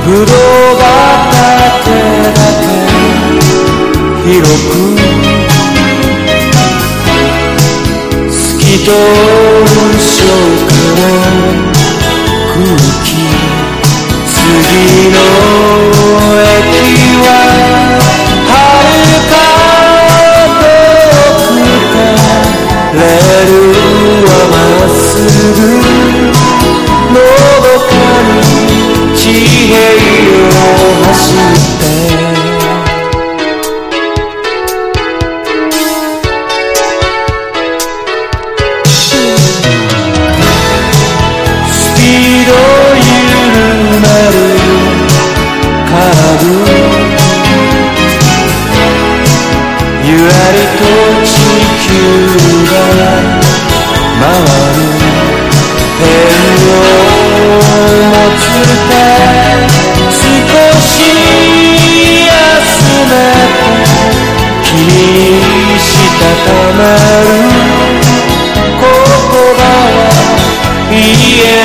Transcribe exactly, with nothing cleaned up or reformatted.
ぶどう畑だけ広く透き通る初夏の空気、次の駅は遥か遠くか、レールはまっすぐのどかに地平を走ってスピード緩まるカーブ、ゆらりと地球が回るペンを持つ手、少し休めて君にしたたまる